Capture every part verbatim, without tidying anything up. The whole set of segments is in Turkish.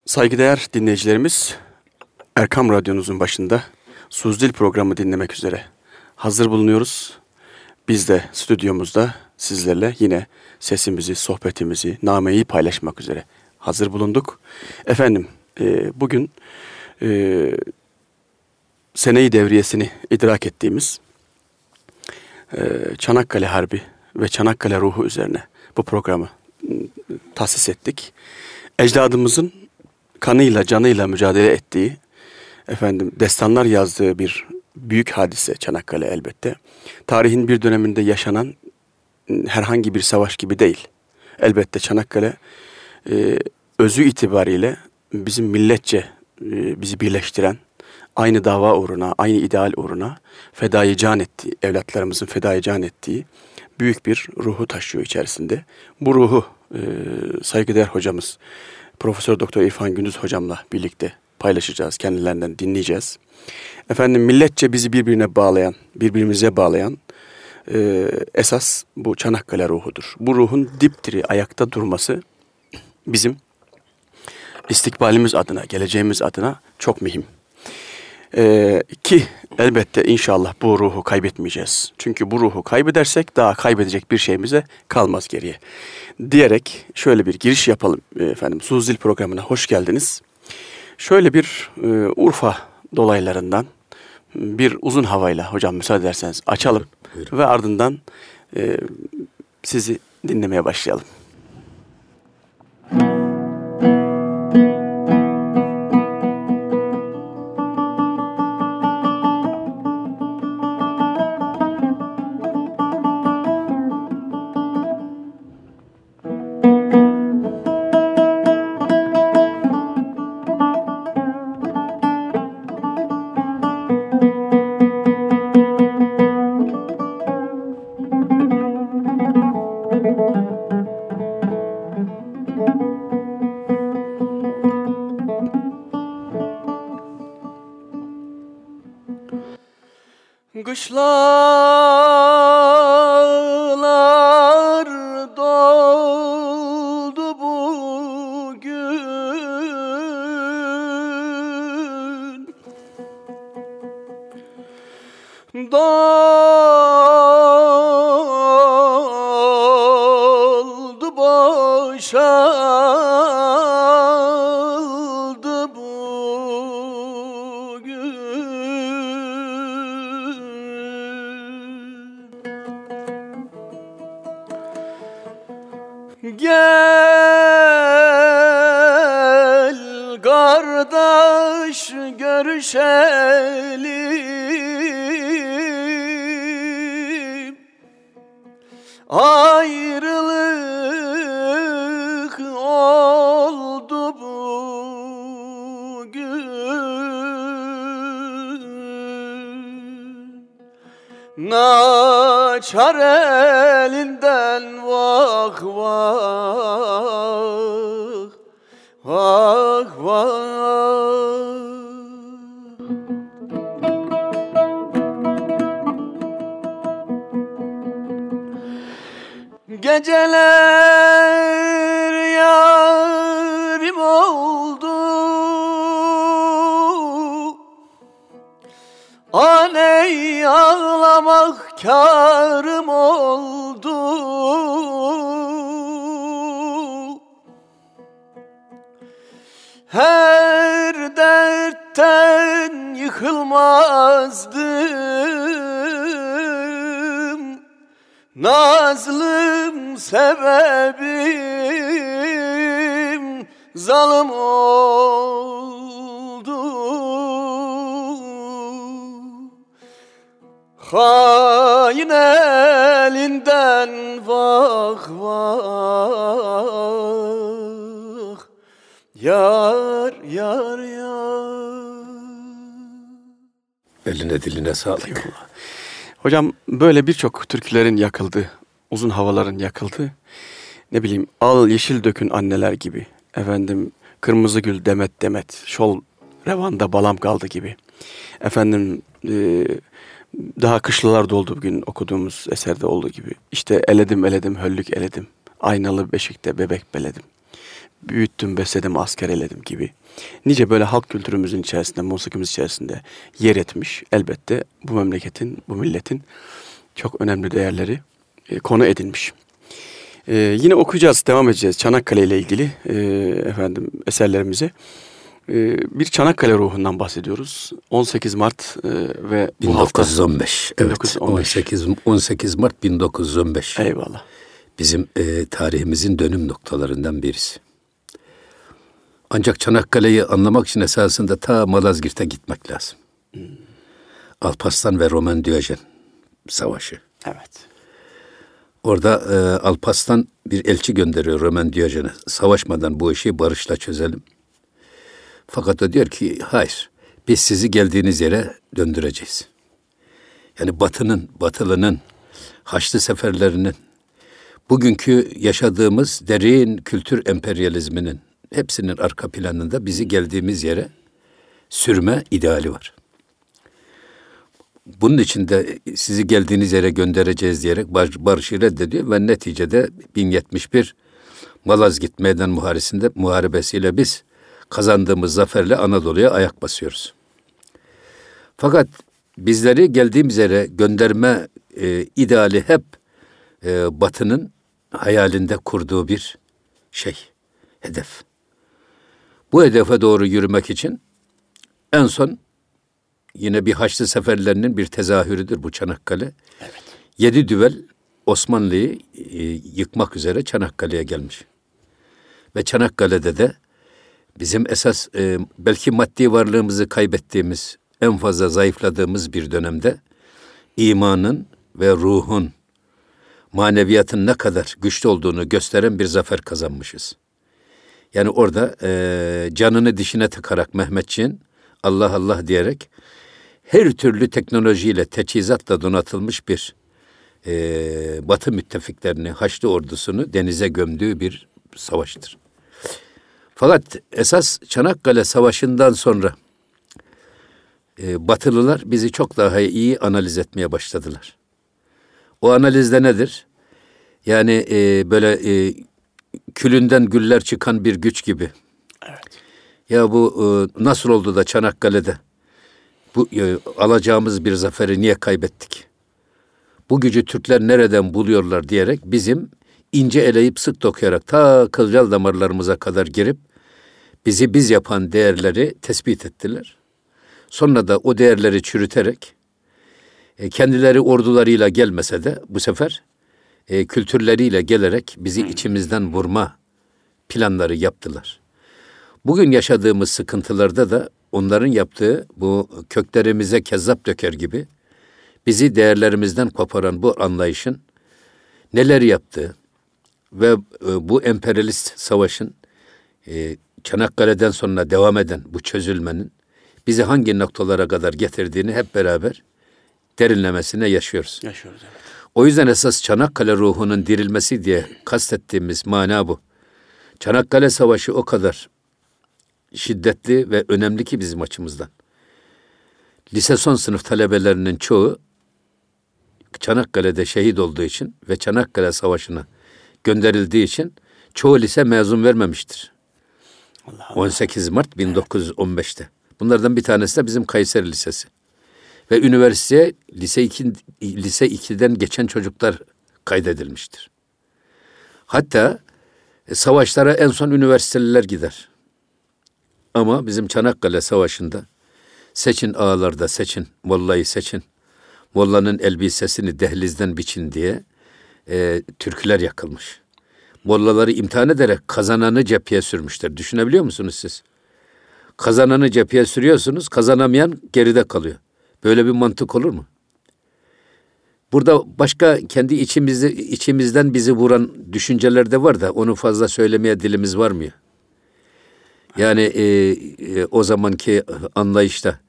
Saygıdeğer dinleyicilerimiz, Erkam Radyonuzun başında Suzdil programı dinlemek üzere hazır bulunuyoruz. Biz de stüdyomuzda sizlerle yine sesimizi, sohbetimizi, nameyi paylaşmak üzere hazır bulunduk. Efendim, e, bugün e, seneyi devriyesini idrak ettiğimiz e, Çanakkale Harbi ve Çanakkale ruhu üzerine bu programı e, tahsis ettik. Ecdadımızın kanıyla, canıyla mücadele ettiği, efendim destanlar yazdığı bir büyük hadise Çanakkale elbette. Tarihin bir döneminde yaşanan herhangi bir savaş gibi değil. Elbette Çanakkale e, özü itibariyle bizim milletçe e, bizi birleştiren, aynı dava uğruna, aynı ideal uğruna fedai can ettiği, evlatlarımızın fedai can ettiği büyük bir ruhu taşıyor içerisinde. Bu ruhu e, saygıdeğer hocamız Profesör Doktor İrfan Gündüz hocamla birlikte paylaşacağız, kendilerinden dinleyeceğiz. Efendim milletçe bizi birbirine bağlayan, birbirimize bağlayan e, esas bu Çanakkale ruhudur. Bu ruhun dipdiri ayakta durması bizim istikbalimiz adına, geleceğimiz adına çok mühim. E, ki elbette inşallah bu ruhu kaybetmeyeceğiz. Çünkü bu ruhu kaybedersek daha kaybedecek bir şeyimize kalmaz geriye. Diyerek şöyle bir giriş yapalım efendim. Suzdil programına hoş geldiniz. Şöyle bir e, Urfa dolaylarından bir uzun havayla hocam müsaade ederseniz açalım. Buyurun. Ve ardından e, sizi dinlemeye başlayalım. Kışlalar doldu bugün, doldu boşaldı bugün. Gel kardeş görüşelim, ayrılık oldu bugün. Naçar elinden vah vah, vah vah. Geceler yarim oldu, aney ağlamak kârım oldu. Her dertten yıkılmazdım, nazlım sebebim zalim oldu. Hain elinden vah vah, yar yar yar. Eline diline sağlık. Hocam böyle birçok türkülerin yakıldı, uzun havaların yakıldı. Ne bileyim al yeşil dökün anneler gibi. Efendim kırmızı gül demet demet, şol revanda balam kaldı gibi. Efendim e, daha kışlalar doldu bugün okuduğumuz eserde olduğu gibi. İşte eledim eledim höllük eledim. Aynalı beşikte bebek beledim. büyüttüm, besledim, asker eledim gibi. Nice böyle halk kültürümüzün içerisinde, musikimiz içerisinde yer etmiş. Elbette bu memleketin, bu milletin çok önemli değerleri e, konu edinmiş. E, yine okuyacağız, devam edeceğiz Çanakkale ile ilgili e, efendim eserlerimizi. E, bir Çanakkale ruhundan bahsediyoruz. on sekiz Mart e, ve bin dokuz yüz on beş. bu hafta, Evet. bin dokuz yüz on beş. on sekiz on sekiz Mart bin dokuz yüz on beş. Eyvallah. Bizim e, tarihimizin dönüm noktalarından birisi. Ancak Çanakkale'yi anlamak için esasında ta Malazgirt'e gitmek lazım. Hmm. Alparslan ve Roman Diyojen savaşı. Evet. Orada e, Alparslan bir elçi gönderiyor Roman Diyojen'e. Savaşmadan bu işi barışla çözelim. Fakat o diyor ki hayır, biz sizi geldiğiniz yere döndüreceğiz. Yani Batı'nın, Batılı'nın, Haçlı seferlerinin, bugünkü yaşadığımız derin kültür emperyalizminin hepsinin arka planında bizi geldiğimiz yere sürme ideali var. Bunun için de sizi geldiğiniz yere göndereceğiz diyerek barışı reddediyor ve neticede bin yetmiş bir Malazgirt Meydan Muharebesi'nde muharebesiyle biz kazandığımız zaferle Anadolu'ya ayak basıyoruz. Fakat bizleri geldiğimiz yere gönderme e, ideali hep e, Batı'nın hayalinde kurduğu bir şey, hedef. Bu hedefe doğru yürümek için en son yine bir Haçlı seferlerinin bir tezahürüdür bu Çanakkale. Evet. Yedi düvel Osmanlı'yı e, yıkmak üzere Çanakkale'ye gelmiş. Ve Çanakkale'de de bizim esas e, belki maddi varlığımızı kaybettiğimiz, en fazla zayıfladığımız bir dönemde imanın ve ruhun, maneviyatın ne kadar güçlü olduğunu gösteren bir zafer kazanmışız. Yani orada e, canını dişine tıkarak Mehmetçiğin Allah Allah diyerek her türlü teknolojiyle, teçhizatla donatılmış bir e, Batı müttefiklerini, Haçlı ordusunu denize gömdüğü bir savaştır. Fakat esas Çanakkale Savaşı'ndan sonra e, Batılılar bizi çok daha iyi analiz etmeye başladılar. O analizde nedir? Yani e, böyle e, külünden güller çıkan bir güç gibi. Evet. Ya bu e, nasıl oldu da Çanakkale'de bu e, alacağımız bir zaferi niye kaybettik? Bu gücü Türkler nereden buluyorlar diyerek bizim ince eleyip sık dokuyarak ta kılcal damarlarımıza kadar girip bizi biz yapan değerleri tespit ettiler. Sonra da o değerleri çürüterek e, kendileri ordularıyla gelmese de bu sefer e, kültürleriyle gelerek bizi içimizden vurma planları yaptılar. Bugün yaşadığımız sıkıntılarda da onların yaptığı bu köklerimize kezzap döker gibi bizi değerlerimizden koparan bu anlayışın neler yaptığı ve e, bu emperyalist savaşın e, Çanakkale'den sonra devam eden bu çözülmenin bizi hangi noktalara kadar getirdiğini hep beraber derinlemesine yaşıyoruz. Yaşıyoruz, evet. O yüzden esas Çanakkale ruhunun dirilmesi diye kastettiğimiz mana bu. Çanakkale Savaşı o kadar şiddetli ve önemli ki bizim açımızdan. Lise son sınıf talebelerinin çoğu Çanakkale'de şehit olduğu için ve Çanakkale Savaşı'na gönderildiği için çoğu lise mezun vermemiştir. Allah Allah. on sekiz Mart bin dokuz yüz on beşte. Bunlardan bir tanesi de bizim Kayseri Lisesi. Ve üniversiteye lise iki, lise ikiden geçen çocuklar kaydedilmiştir. Hatta e, savaşlara en son üniversiteliler gider. Ama bizim Çanakkale Savaşı'nda seçin ağalarda seçin, mollayı seçin, mollanın elbisesini dehlizden biçin diye e, türküler yakılmış. Mollaları imtihan ederek kazananı cepheye sürmüşler. Düşünebiliyor musunuz siz? Kazananı cepheye sürüyorsunuz, kazanamayan geride kalıyor. Böyle bir mantık olur mu? Burada başka kendi içimizde, içimizden bizi vuran düşünceler de var da onu fazla söylemeye dilimiz varmıyor. Yani e, e, o zamanki anlayışta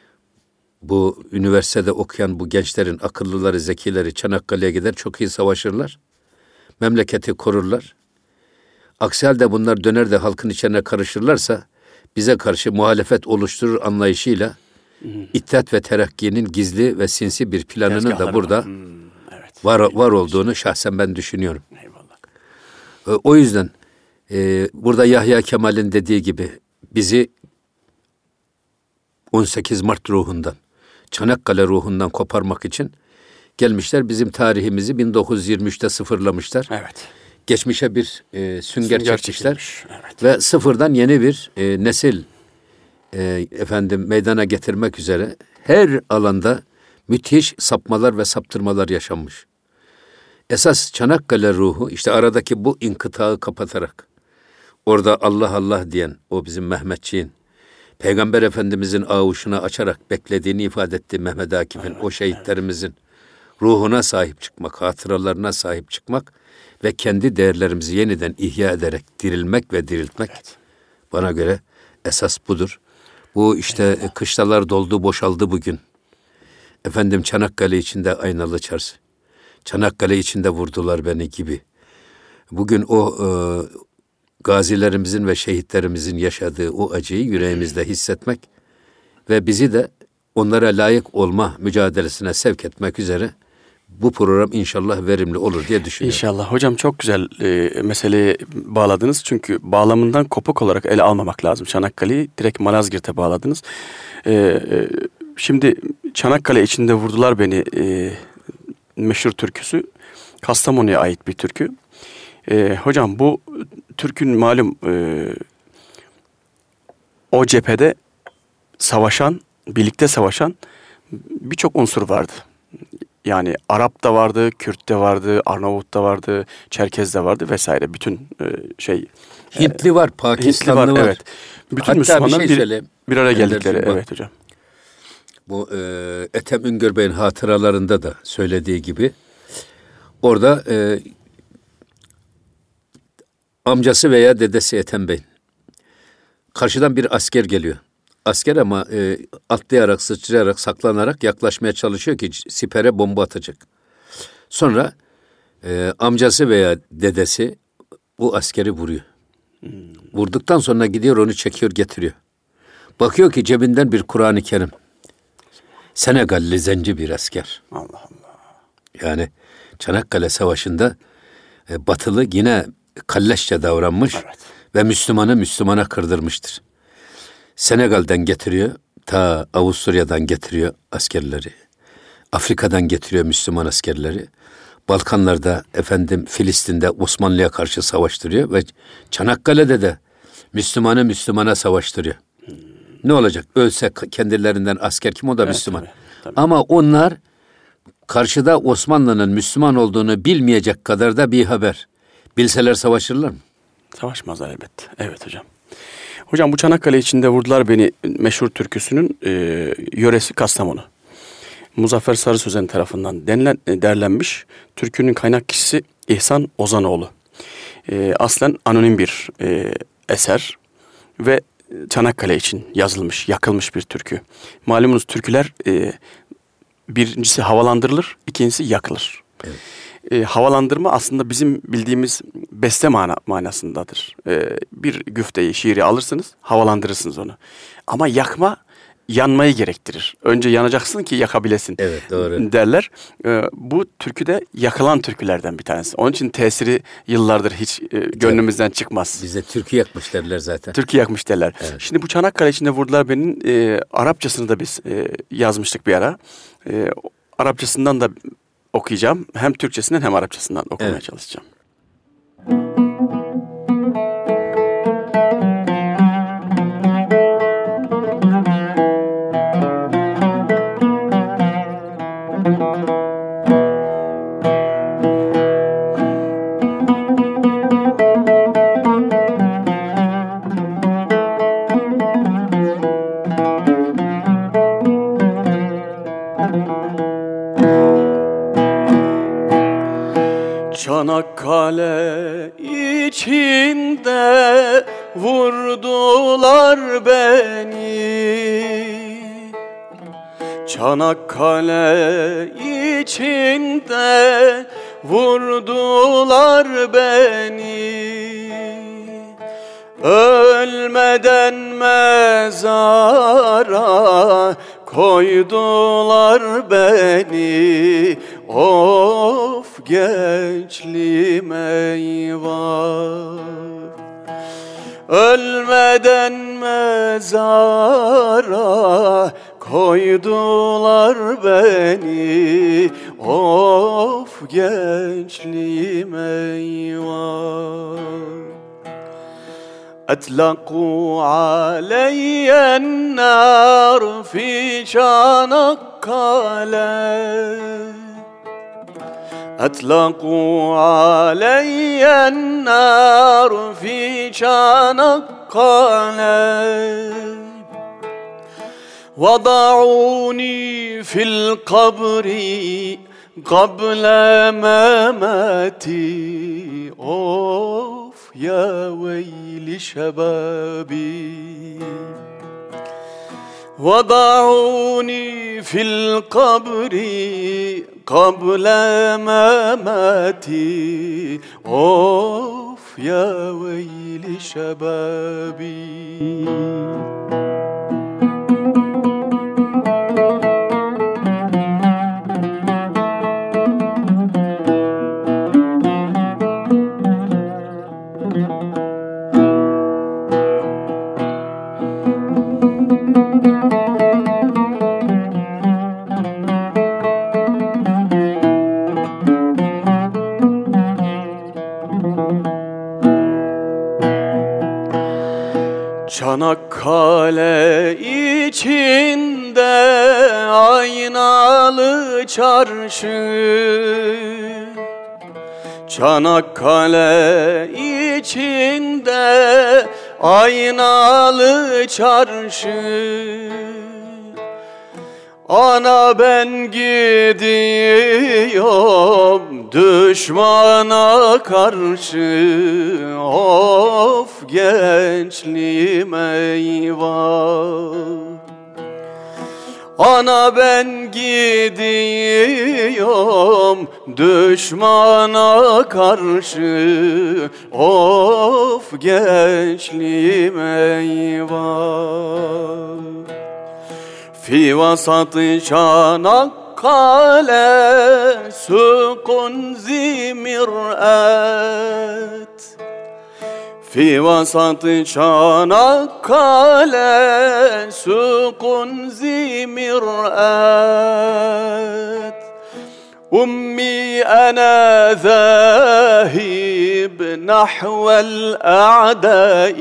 bu üniversitede okuyan bu gençlerin akıllıları, zekileri Çanakkale'ye gider, çok iyi savaşırlar. Memleketi korurlar. Aksi halde bunlar döner de halkın içine karışırlarsa bize karşı muhalefet oluşturur anlayışıyla hmm. İttihat ve Terakki'nin gizli ve sinsi bir planının da burada hmm. evet. var, var olduğunu şahsen ben düşünüyorum. Eyvallah. O yüzden Ee, burada Yahya Kemal'in dediği gibi bizi on sekiz Mart ruhundan, Çanakkale ruhundan koparmak için gelmişler. Bizim tarihimizi bin dokuz yüz yirmi üçte sıfırlamışlar. Evet. Geçmişe bir e, sünger, Sünger çekmişler. çekilmiş, evet. Ve sıfırdan yeni bir e, nesil e, efendim meydana getirmek üzere her alanda müthiş sapmalar ve saptırmalar yaşanmış. Esas Çanakkale ruhu işte aradaki bu inkıtağı kapatarak orada Allah Allah diyen o bizim Mehmetçiğin Peygamber Efendimizin ağuşuna açarak beklediğini ifade ettiği Mehmet Akif'in evet, o şehitlerimizin evet. ruhuna sahip çıkmak, hatıralarına sahip çıkmak ve kendi değerlerimizi yeniden ihya ederek dirilmek ve diriltmek evet. bana göre esas budur. Bu işte evet. kışlalar doldu boşaldı bugün. Efendim Çanakkale içinde Aynalı Çarşı. Çanakkale içinde vurdular beni gibi. Bugün o e, gazilerimizin ve şehitlerimizin yaşadığı o acıyı yüreğimizde hissetmek ve bizi de onlara layık olma mücadelesine sevk etmek üzere bu program inşallah verimli olur diye düşünüyorum. İnşallah. Hocam çok güzel e, meseleyi bağladınız. Çünkü bağlamından kopuk olarak ele almamak lazım. Çanakkale'yi direkt Malazgirt'e bağladınız. E, e, şimdi Çanakkale içinde vurdular beni e, meşhur türküsü Kastamonu'ya ait bir türkü. E, hocam bu türkün malum e, o cephede savaşan, birlikte savaşan birçok unsur vardı. Yani Arap da vardı, Kürt de vardı, Arnavut da vardı, Çerkez de vardı vesaire. Bütün e, şey... Hintli var, Pakistanlı Hintli var. var. Evet. Bütün Hatta Müslümanlar bir, şey bir, bir araya geldikleri. Bak, evet hocam. Bu e, Ethem Üngör Bey'in hatıralarında da söylediği gibi orada e, amcası veya dedesi Ethem Bey karşıdan bir asker geliyor. Asker ama e, atlayarak, sıçrayarak, saklanarak yaklaşmaya çalışıyor ki sipere bomba atacak. Sonra e, amcası veya dedesi bu askeri vuruyor. Hmm. Vurduktan sonra gidiyor onu çekiyor getiriyor. Bakıyor ki cebinden bir Kur'an-ı Kerim. Senegalli zenci bir asker. Allah Allah. Yani Çanakkale Savaşı'nda e, Batılı yine kalleşçe davranmış evet. ve Müslümanı Müslümana kırdırmıştır. Senegal'den getiriyor, ta Avusturya'dan getiriyor askerleri. Afrika'dan getiriyor Müslüman askerleri. Balkanlarda efendim Filistin'de Osmanlı'ya karşı savaştırıyor ve Çanakkale'de de Müslümanı Müslümana savaştırıyor. Hmm. Ne olacak? Ölse kendilerinden asker kim o da evet, Müslüman. Tabii, tabii. Ama onlar karşıda Osmanlı'nın Müslüman olduğunu bilmeyecek kadar da bir haber. Bilseler savaşırlar mı? Savaşmazlar elbette. Evet hocam. Hocam bu Çanakkale içinde vurdular beni meşhur türküsünün e, yöresi Kastamonu. Muzaffer Sarı Sözen tarafından denilen, derlenmiş. Türkünün kaynak kişisi İhsan Ozanoğlu. E, aslen anonim bir e, eser ve Çanakkale için yazılmış, yakılmış bir türkü. Malumunuz türküler e, birincisi havalandırılır, ikincisi yakılır. Evet. E, havalandırma aslında bizim bildiğimiz beste mana, manasındadır. E, bir güfteyi, şiiri alırsınız, havalandırırsınız onu. Ama yakma, yanmayı gerektirir. Önce yanacaksın ki yakabilesin evet, doğru. derler. E, bu türkü de yakılan türkülerden bir tanesi. Onun için tesiri yıllardır hiç e, gönlümüzden çıkmaz. Bize türkü yakmış derler zaten. Türkü yakmış derler. Evet. Şimdi bu Çanakkale içinde vurdular benim e, Arapçasını da biz e, yazmıştık bir ara. E, Arapçasından da okuyacağım. Hem Türkçesinden hem Arapçasından okumaya evet. çalışacağım. Çanakkale içinde vurdular beni. Çanakkale içinde vurdular beni. Ölmeden mezara koydular beni. Of gençliğim eyvah. ölmeden mezara koydular beni. Of gençliğim eyvah. أطلقوا علي النار في Çanakkale. أطلقوا علي النار في Çanakkale. وضعوني في القبر قبل مماتي. Of ya veyli şebabi. وضعوني في القبر قبل مماتي. Of ya veyli şebabi. Çanakkale içinde aynalı çarşı. Çanakkale içinde aynalı çarşı. Ana ben gidiyorum düşmana karşı. Of gençliğim eyvah. Ana ben gidiyorum düşmana karşı. Of gençliğim eyvah. في وسط Çanakkale سوق ذي مرآت. في وسط Çanakkale سوق ذي مرآت. أمي أنا ذاهب نحو الأعداء.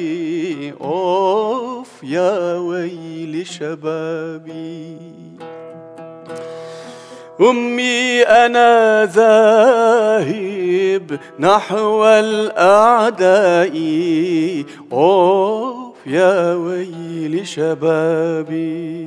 Of ya veyli şebabi. أمي أنا ذاهب نحو الأعداء. Of ya veyli şebabi.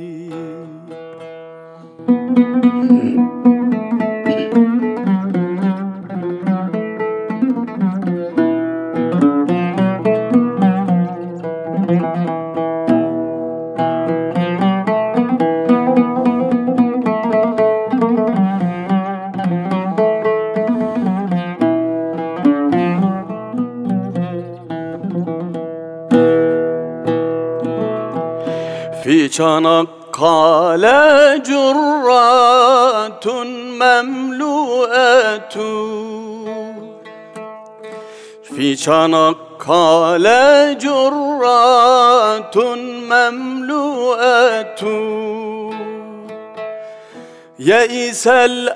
في Çanakkale curratun memlu'atu. في Çanakkale curratun memlu'atu. يئس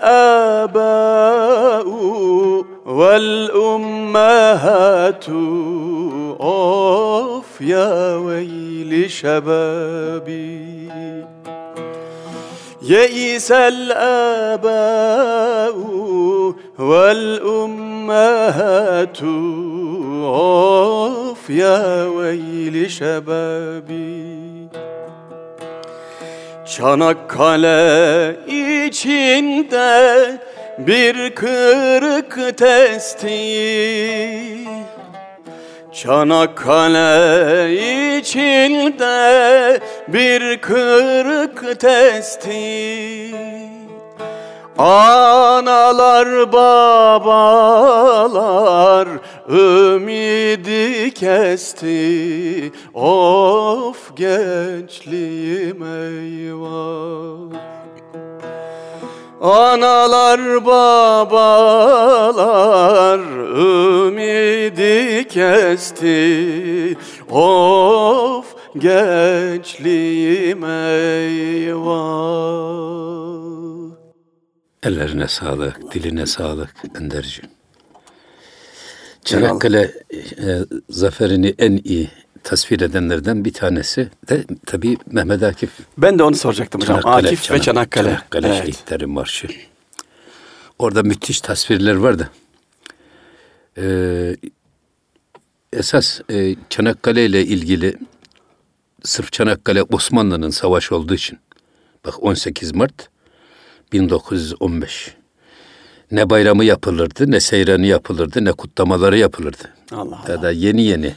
الآباء والأمهات. Of ya veyli şebabi. يئس الآباء والأمهات. Of ya veyli şebabi. Çanakkale içinde bir kırık testi. Çanakkale içinde bir kırık testi. Analar babalar ümidi kesti. Of gençliğim eyvah. Analar babalar ümidi kesti. Of gençliğim eyvah. Ellerine sağlık, diline sağlık Enderciğim. Çanakkale e, zaferini en iyi tasvir edenlerden bir tanesi de tabii Mehmet Akif. Ben de onu soracaktım hocam. Çanakkale, Akif Çanakkale, ve Çanakkale. Çanakkale Evet. Şehitlerin Marşı. Orada müthiş tasvirler var da. Ee, esas e, Çanakkale ile ilgili sırf Çanakkale Osmanlı'nın savaşı olduğu için. Bak on sekiz Mart bin dokuz yüz on beş. Ne bayramı yapılırdı, ne seyranı yapılırdı, ne kutlamaları yapılırdı. Allah Allah. Daha da yeni yeni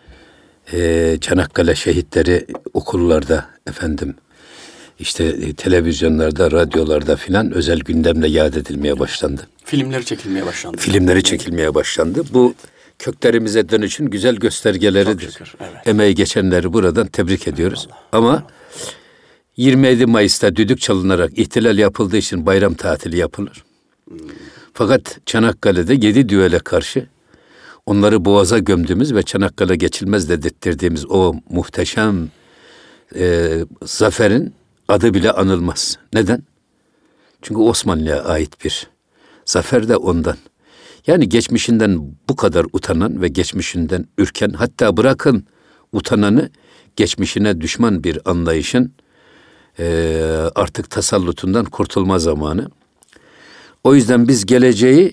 e, Çanakkale şehitleri okullarda efendim işte e, televizyonlarda, radyolarda filan özel gündemle yad edilmeye başlandı. Filmleri çekilmeye başlandı. Filmleri çekilmeye başlandı. Bu köklerimize dönüşün güzel göstergeleridir. Çok şükür, evet. Emeği geçenleri buradan tebrik ediyoruz. Ama yirmi yedi Mayıs'ta düdük çalınarak ihtilal yapıldığı için bayram tatili yapılır. Fakat Çanakkale'de yedi düvele karşı onları boğaza gömdüğümüz ve Çanakkale geçilmez dedirttirdiğimiz o muhteşem e, zaferin adı bile anılmaz. Neden? Çünkü Osmanlı'ya ait bir zafer de ondan. Yani geçmişinden bu kadar utanan ve geçmişinden ürken, hatta bırakın utananı, geçmişine düşman bir anlayışın e, artık tasallutundan kurtulma zamanı. O yüzden biz geleceği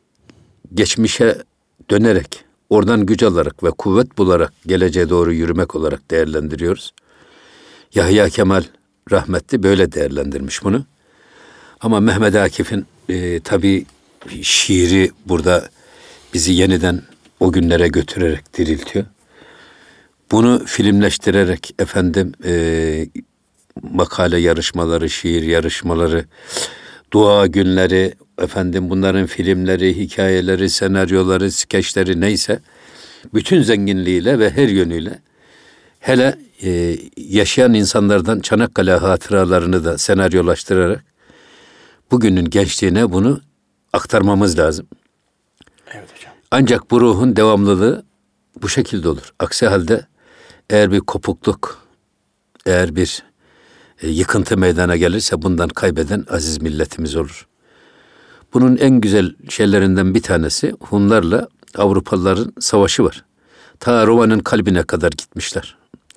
geçmişe dönerek, oradan güç alarak ve kuvvet bularak geleceğe doğru yürümek olarak değerlendiriyoruz. Yahya Kemal rahmetli böyle değerlendirmiş bunu. Ama Mehmet Akif'in e, tabii şiiri burada bizi yeniden o günlere götürerek diriltiyor. Bunu filmleştirerek efendim e, makale yarışmaları, şiir yarışmaları, dua günleri, efendim bunların filmleri, hikayeleri, senaryoları, skeçleri neyse bütün zenginliğiyle ve her yönüyle hele e, yaşayan insanlardan Çanakkale hatıralarını da senaryolaştırarak bugünün gençliğine bunu aktarmamız lazım. Evet hocam. Ancak bu ruhun devamlılığı bu şekilde olur. Aksi halde eğer bir kopukluk, eğer bir e, yıkıntı meydana gelirse bundan kaybeden aziz milletimiz olur. Bunun en güzel şeylerinden bir tanesi Hunlarla Avrupalıların savaşı var. Ta Roma'nın kalbine kadar gitmişler.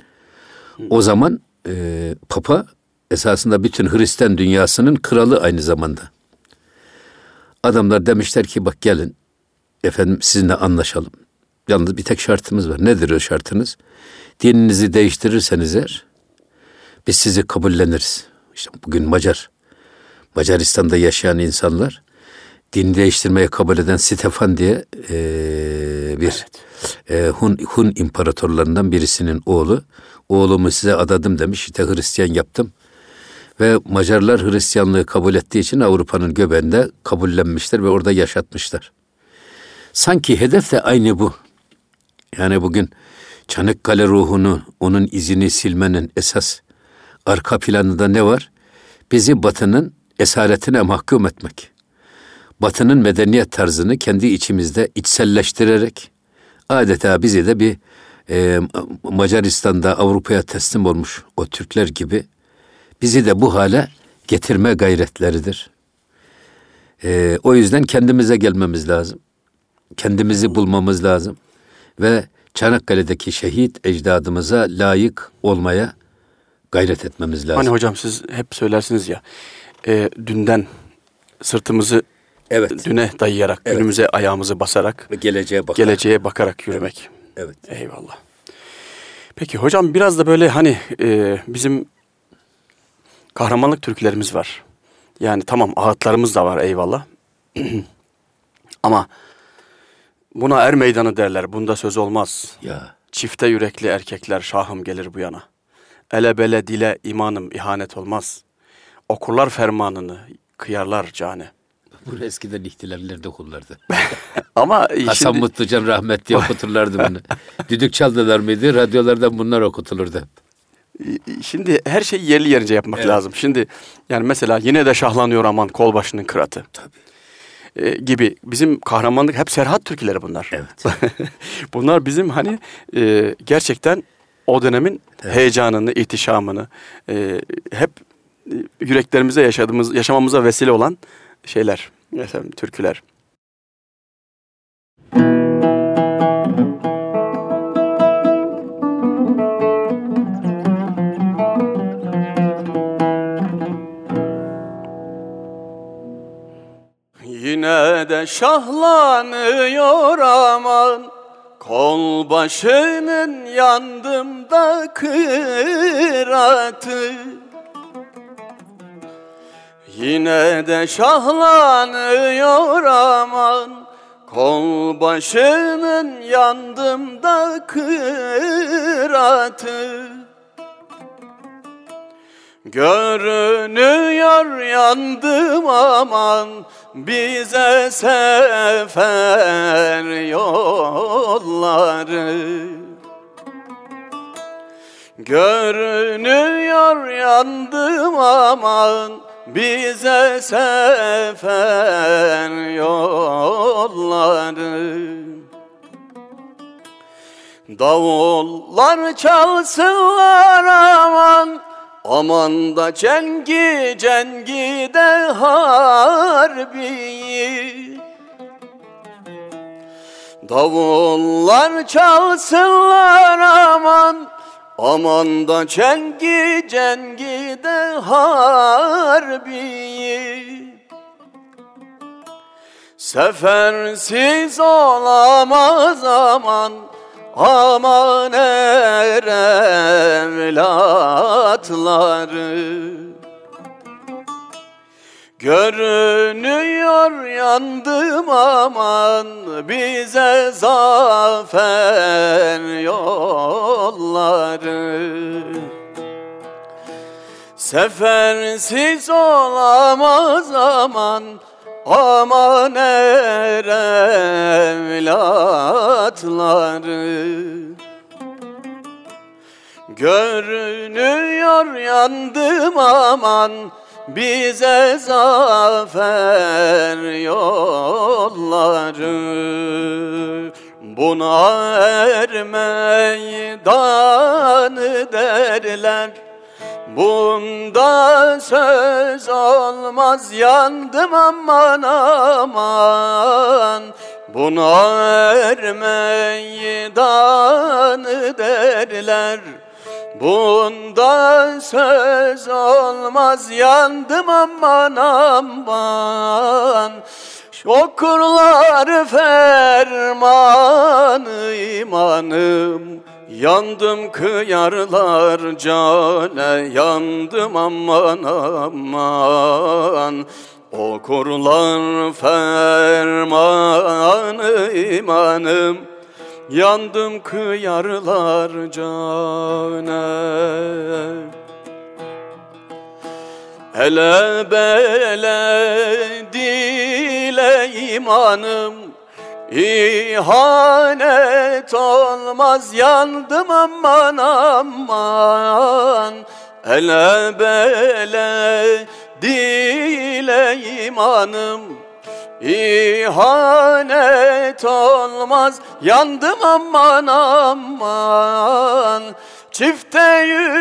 O zaman e, Papa esasında bütün Hristiyan dünyasının kralı aynı zamanda. Adamlar demişler ki bak gelin efendim sizinle anlaşalım. Yalnız bir tek şartımız var. Nedir o şartınız? Dininizi değiştirirseniz eğer biz sizi kabulleniriz. İşte bugün Macar, Macaristan'da yaşayan insanlar dini değiştirmeye kabul eden Stefan diye e, bir evet. e, Hun, Hun imparatorlarından birisinin oğlu. Oğlumu size adadım demiş. İşte Hristiyan yaptım. Ve Macarlar Hristiyanlığı kabul ettiği için Avrupa'nın göbeğinde kabullenmişler ve orada yaşatmışlar. Sanki hedef de aynı bu. Yani bugün Çanakkale ruhunu, onun izini silmenin esas arka planında ne var? Bizi Batı'nın esaretine mahkum etmek. Batı'nın medeniyet tarzını kendi içimizde içselleştirerek adeta bizi de bir e, Macaristan'da Avrupa'ya teslim olmuş o Türkler gibi bizi de bu hale getirme gayretleridir. E, o yüzden kendimize gelmemiz lazım. Kendimizi bulmamız lazım. Ve Çanakkale'deki şehit ecdadımıza layık olmaya gayret etmemiz lazım. Hani hocam siz hep söylersiniz ya, e, dünden sırtımızı evet. düne dayayarak, Evet. önümüze ayağımızı basarak, Ve geleceğe bakarak. geleceğe bakarak yürümek. Evet. Eyvallah. Peki hocam biraz da böyle hani e, bizim kahramanlık türkülerimiz var. Yani tamam ağıtlarımız da var eyvallah. Ama buna er meydanı derler. Bunda söz olmaz. Ya. Çifte yürekli erkekler şahım gelir bu yana. Ele bele dile imanım ihanet olmaz. Okurlar fermanını kıyarlar cane. Bu eskiden ihtilallerde okullardı. Ama Hasan şimdi... Mutlucan rahmetli okuturlardı bunu. Düdük çaldılar mıydı? Radyolardan bunlar okutulurdu. Şimdi her şeyi yerli yerince yapmak evet. lazım. Şimdi yani mesela yine de şahlanıyor aman kol başının kıratı. Tabii. Ee, gibi bizim kahramanlık hep Serhat türküleri bunlar. Evet. Bunlar bizim hani e, gerçekten o dönemin evet. heyecanını, ihtişamını e, hep yüreklerimize yaşadığımız, yaşamamıza vesile olan şeyler, efendim, türküler. Yine de şahlanıyor aman, kol başının yandımda kıratı. Yine de şahlanıyor aman, kol başının yandımda kıratı. Görünüyor yandım aman, bize sefer yolları. Görünüyor yandım aman, bize sefer yolları. Davullar çalsınlar aman, aman da cengi cengi de harbiyi. Davullar çalsınlar aman, aman da cengi cengi de harbiyi. Sefersiz olamaz aman, aman er evlatları. Görünüyor yandım aman, bize zafer yolları. Sefersiz olamaz aman, aman er evlatları. Görünüyor yandım aman, bize zafer yolları. Buna er meydanı derler, bunda söz olmaz yandım aman aman. Buna er meydanı derler, bunda söz olmaz yandım aman aman. Okurlar fermanı imanım, yandım kıyarlar cane, yandım aman aman. Okurlar fermanı imanım, yandım kıyarlar cane. Ele bele dile imanım, İhanet olmaz yandım aman aman. Ele bele dile imanım, İhanet olmaz yandım aman aman. Çifte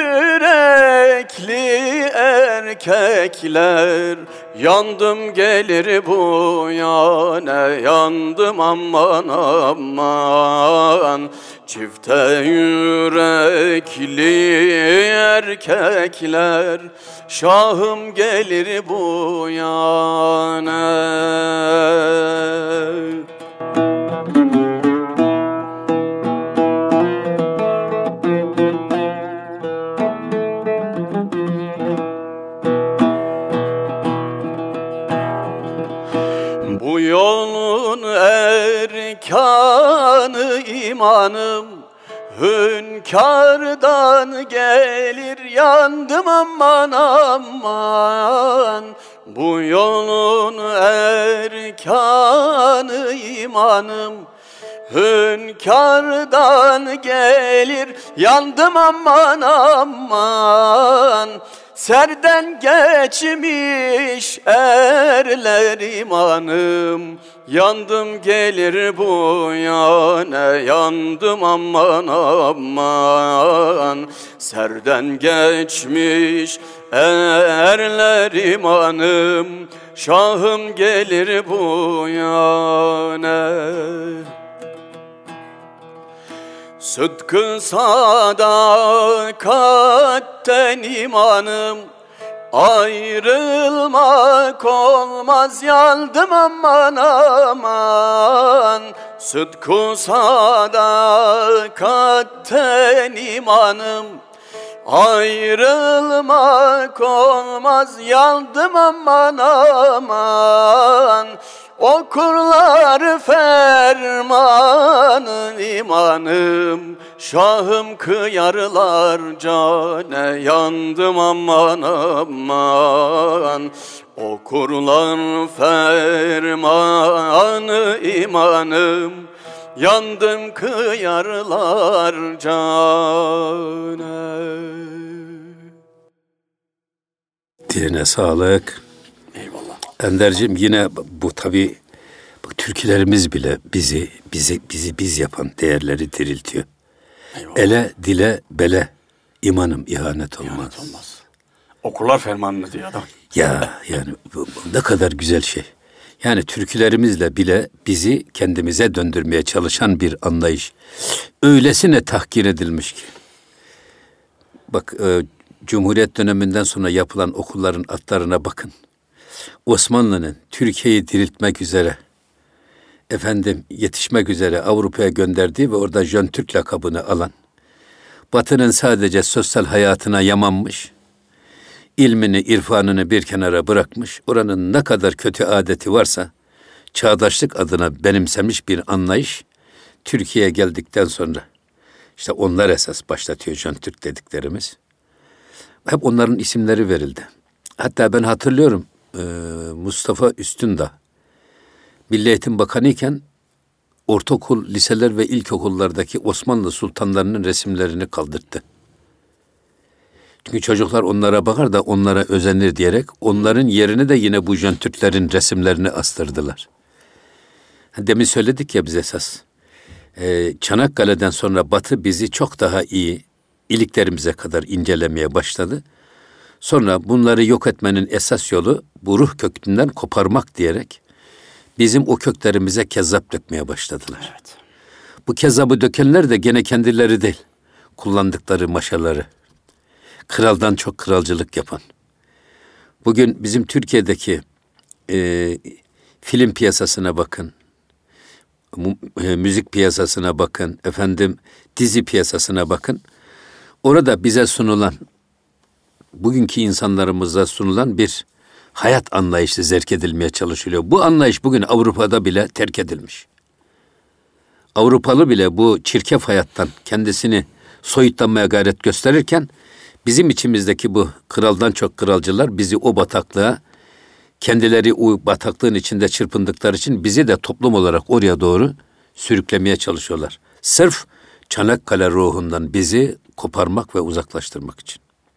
yürekli erkekler, yandım gelir bu yana, yandım aman aman. Çifte yürekli erkekler, şahım gelir bu yana. Bu yolun erkanı imanım, hünkârdan gelir yandım aman aman. Bu yolun erkanı imanım, hünkârdan gelir yandım aman aman. serden geçmiş erler imanım. Yandım gelir bu yana, yandım aman aman. Serden geçmiş erler imanım, şahım gelir bu yana. Sıdkı sadakatten imanım, ayrılmak olmaz yandım aman aman. Sıdkı sadakatten imanım, ayrılmak olmaz yandım aman aman. Okurlar fermanın imanım, şahım kıyarlar cane yandım aman aman. Okurlar fermanı imanım, yandım kıyarlar cane. Diline sağlık. Eyvallah. Ender'cim yine bu tabii bu türkülerimiz bile bizi bizi bizi biz yapan değerleri diriltiyor. Eyvallah. Ele, dile, bele imanım ihanet olmaz. İhanet olmaz. Okurlar fermanını diyor adam. Ya yani bu, bu ne kadar güzel şey. Yani türkülerimizle bile bizi kendimize döndürmeye çalışan bir anlayış. Öylesine tahkir edilmiş ki. Bak e, Cumhuriyet döneminden sonra yapılan okulların adlarına bakın. Osmanlı'nın Türkiye'yi diriltmek üzere, efendim yetişmek üzere Avrupa'ya gönderdiği ve orada Jön Türk lakabını alan, Batı'nın sadece sosyal hayatına yamanmış, ilmini, irfanını bir kenara bırakmış, oranın ne kadar kötü adeti varsa, çağdaşlık adına benimsemiş bir anlayış, Türkiye'ye geldikten sonra, işte onlar esas başlatıyor Jön Türk dediklerimiz. Hep onların isimleri verildi. Hatta ben hatırlıyorum, Mustafa Üstündağ, Milli Eğitim Bakanı iken ortaokul, liseler ve ilkokullardaki Osmanlı sultanlarının resimlerini kaldırttı. Çünkü çocuklar onlara bakar da onlara özenir diyerek onların yerine de yine bu Jön Türklerin resimlerini astırdılar. Demin söyledik ya biz esas. Ee, Çanakkale'den sonra Batı bizi çok daha iyi, iliklerimize kadar incelemeye başladı. Sonra bunları yok etmenin esas yolu bu ruh kökünden koparmak diyerek bizim o köklerimize kezzap dökmeye başladılar. Evet. Bu kezzabı dökenler de gene kendileri değil. Kullandıkları maşaları. Kraldan çok kralcılık yapan. Bugün bizim Türkiye'deki e, film piyasasına bakın. Mu, e, müzik piyasasına bakın. Efendim dizi piyasasına bakın. Orada bize sunulan, bugünkü insanlarımıza sunulan bir hayat anlayışı zerk edilmeye çalışılıyor. Bu anlayış bugün Avrupa'da bile terk edilmiş. Avrupalı bile bu çirkef hayattan kendisini soyutlanmaya gayret gösterirken bizim içimizdeki bu kraldan çok kralcılar bizi o bataklığa, kendileri o bataklığın içinde çırpındıkları için bizi de toplum olarak oraya doğru sürüklemeye çalışıyorlar. Sırf Çanakkale ruhundan bizi koparmak ve uzaklaştırmak için.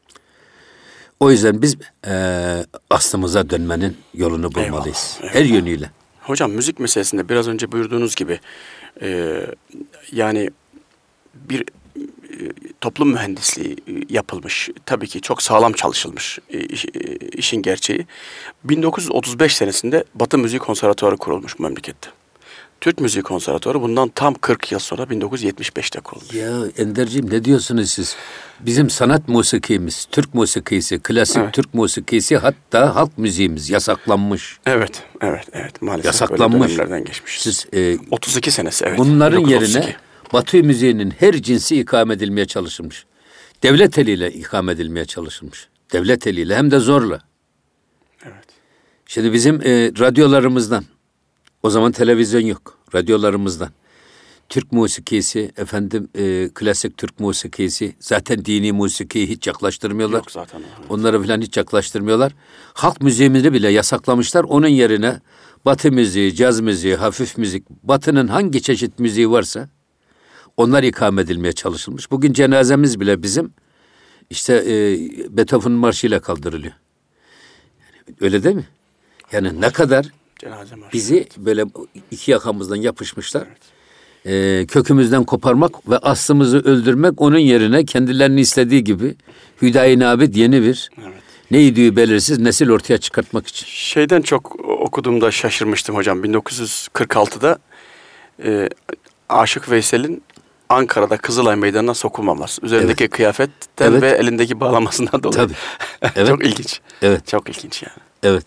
O yüzden biz e, aslımıza dönmenin yolunu bulmalıyız. Eyvallah, her eyvallah. yönüyle. Hocam müzik meselesinde biraz önce buyurduğunuz gibi e, yani bir e, toplum mühendisliği yapılmış. Tabii ki çok sağlam çalışılmış e, iş, e, işin gerçeği. bin dokuz yüz otuz beş senesinde Batı Müziği Konservatuarı kurulmuş memlekette. Türk Müziği Konservatuarı bundan tam kırk yıl sonra bin dokuz yüz yetmiş beşte kurulmuş. Ya Enderciğim ne diyorsunuz siz? Bizim sanat musikimiz, Türk musikisi, klasik Evet. Türk musikisi, hatta halk müziğimiz yasaklanmış. Evet, evet, evet. Maalesef Yasaklanmış. öyle dönemlerden geçmişiz. Siz e, otuz iki senesi evet. bunların bin dokuz yüz otuz iki. yerine Batı müziğinin her cinsi ikame edilmeye çalışılmış. Devlet eliyle ikame edilmeye çalışılmış. Devlet eliyle hem de zorla. Evet. Şimdi bizim e, radyolarımızdan, o zaman televizyon yok, radyolarımızdan Türk musikisi, efendim e, klasik Türk musikisi, zaten dini musikiyi hiç yaklaştırmıyorlar. Yok zaten. Evet. Onları falan hiç yaklaştırmıyorlar. Halk müziğimizi bile yasaklamışlar. Onun yerine Batı müziği, caz müziği, hafif müzik, Batı'nın hangi çeşit müziği varsa onlar ikame edilmeye çalışılmış. Bugün cenazemiz bile bizim İşte e, Beethoven marşıyla kaldırılıyor. Öyle değil mi? Yani ne kadar bizi böyle iki yakamızdan yapışmışlar. Evet. E, kökümüzden koparmak ve aslımızı öldürmek, onun yerine kendilerinin istediği gibi Hüdayi Nabid yeni bir, evet, neydi belirsiz nesil ortaya çıkartmak için. Şeyden çok okuduğumda şaşırmıştım hocam. bin dokuz yüz kırk altıda e, Aşık Veysel'in Ankara'da Kızılay Meydanı'na sokulmaması. Üzerindeki evet. kıyafetten evet. ve elindeki bağlamasından dolayı. Tabii. Evet. Çok ilginç. Evet. Çok ilginç yani. Evet.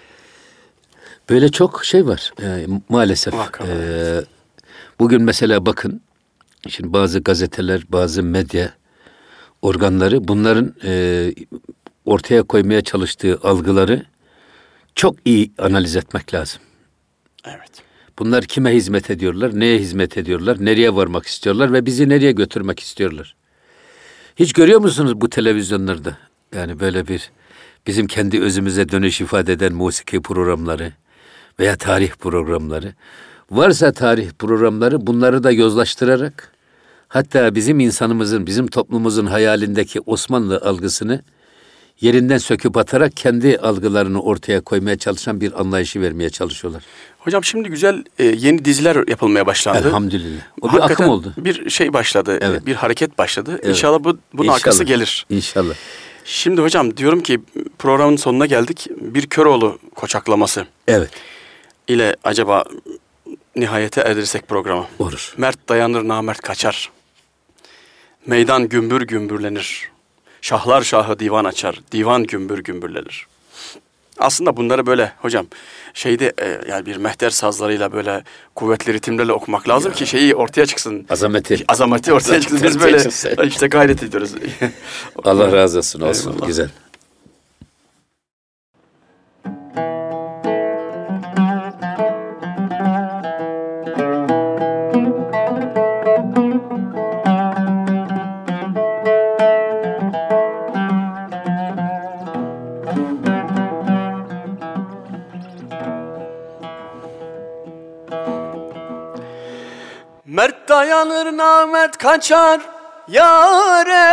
Böyle çok şey var e, maalesef. E, bugün mesela bakın, şimdi bazı gazeteler, bazı medya organları bunların e, ortaya koymaya çalıştığı algıları çok iyi analiz etmek lazım. Evet. Bunlar kime hizmet ediyorlar, neye hizmet ediyorlar, nereye varmak istiyorlar ve bizi nereye götürmek istiyorlar? Hiç görüyor musunuz bu televizyonlarda? Yani böyle bir bizim kendi özümüze dönüş ifade eden musiki programları veya tarih programları. Varsa tarih programları bunları da yozlaştırarak, hatta bizim insanımızın, bizim toplumumuzun hayalindeki Osmanlı algısını yerinden söküp atarak kendi algılarını ortaya koymaya çalışan bir anlayışı vermeye çalışıyorlar. Hocam şimdi güzel e, yeni diziler yapılmaya başlandı. Elhamdülillah. O bir akım oldu. Bir şey başladı, evet. bir hareket başladı. Evet. İnşallah bu bunun İnşallah. arkası gelir. İnşallah. Şimdi hocam diyorum ki programın sonuna geldik. Bir Köroğlu koçaklaması. Evet. İle acaba nihayete erdirsek programı. Olur. Mert dayanır, namert kaçar. Meydan gümbür gümbürlenir. Şahlar şahı divan açar. Divan gümbür gümbürlenir. Aslında bunları böyle hocam şeyde e, yani bir mehter sazlarıyla böyle kuvvetli ritimlerle okumak lazım ya. ki şeyi ortaya çıksın. Azameti. Azameti ortaya çıksın. Biz böyle işte gayret ediyoruz. Allah razı olsun. Olsun. Eyvallah. Güzel. Mert dayanır, namert kaçar yâre.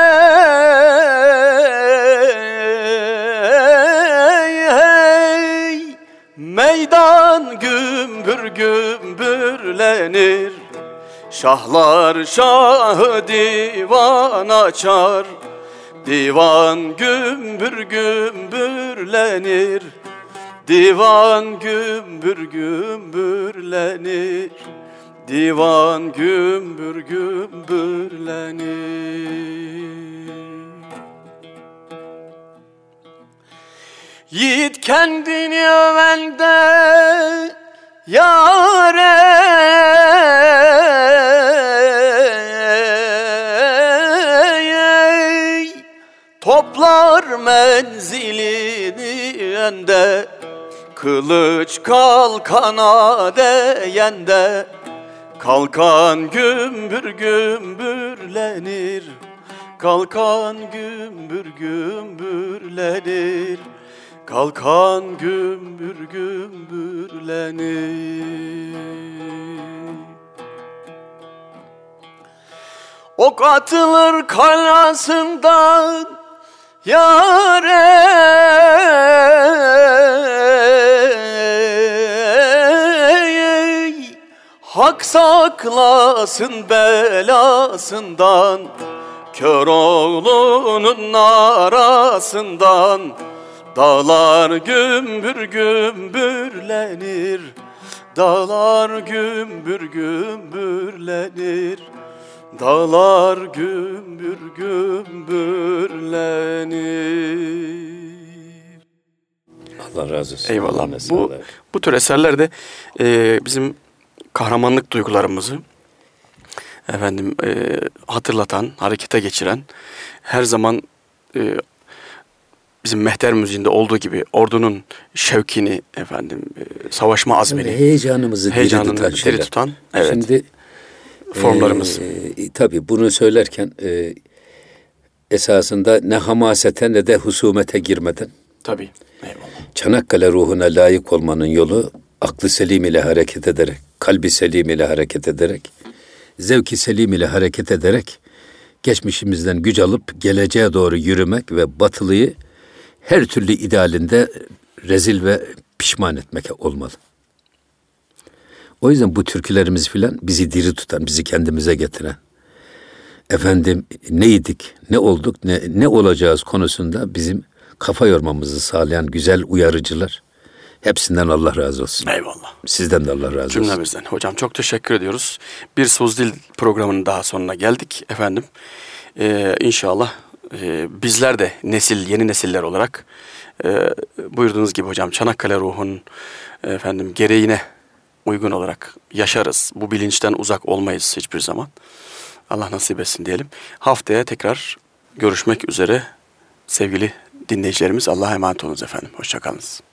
Hey, meydan gümbür gümbürlenir. Şahlar şahı divan açar. Divan gümbür gümbürlenir. Divan gümbür gümbürlenir. Divan gümbür gümbürlenir. Yiğit kendini övende yâre. Toplar menzilini yende. Kılıç kalkana değende. Kalkan gümbür gümbürlenir. Kalkan gümbür gümbürlenir. Kalkan gümbür gümbürlenir. Ok atılır kalasından yâre. Hak saklasın belasından, Köroğlu'nun arasından. Dağlar gümbür gümbürlenir, dağlar gümbür gümbürlenir, dağlar gümbür gümbürlenir. Allah razı olsun. Eyvallah. Bu, bu tür eserlerde e, bizim kahramanlık duygularımızı efendim e, hatırlatan, harekete geçiren, her zaman e, bizim mehter müziğinde olduğu gibi ordunun şevkini, efendim e, savaşma azmini, yani heyecanımızı heyecanını diri tutan, diri tutan evet, şimdi formlarımız. E, tabii bunu söylerken e, esasında ne hamasete ne de husumete girmeden. Tabii. Eyvallah. Çanakkale ruhuna layık olmanın yolu aklı selim ile hareket ederek, kalbi selim ile hareket ederek, zevki selim ile hareket ederek geçmişimizden güç alıp geleceğe doğru yürümek ve batılıyı her türlü idealinde rezil ve pişman etmek olmalı. O yüzden bu türkülerimiz filan bizi diri tutan, bizi kendimize getiren, efendim neydik, ne olduk, ne, ne olacağız konusunda bizim kafa yormamızı sağlayan güzel uyarıcılar. Hepsinden Allah razı olsun. Eyvallah. Sizden de Allah razı olsun. Cümlemizden. Hocam çok teşekkür ediyoruz. Bir Söz Dil programının daha sonuna geldik efendim. Ee, inşallah e, bizler de nesil, yeni nesiller olarak e, buyurduğunuz gibi hocam Çanakkale ruhunun efendim gereğine uygun olarak yaşarız. Bu bilinçten uzak olmayız hiçbir zaman. Allah nasip etsin diyelim. Haftaya tekrar görüşmek üzere sevgili dinleyicilerimiz. Allah'a emanet olunuz efendim. Hoşça kalınız.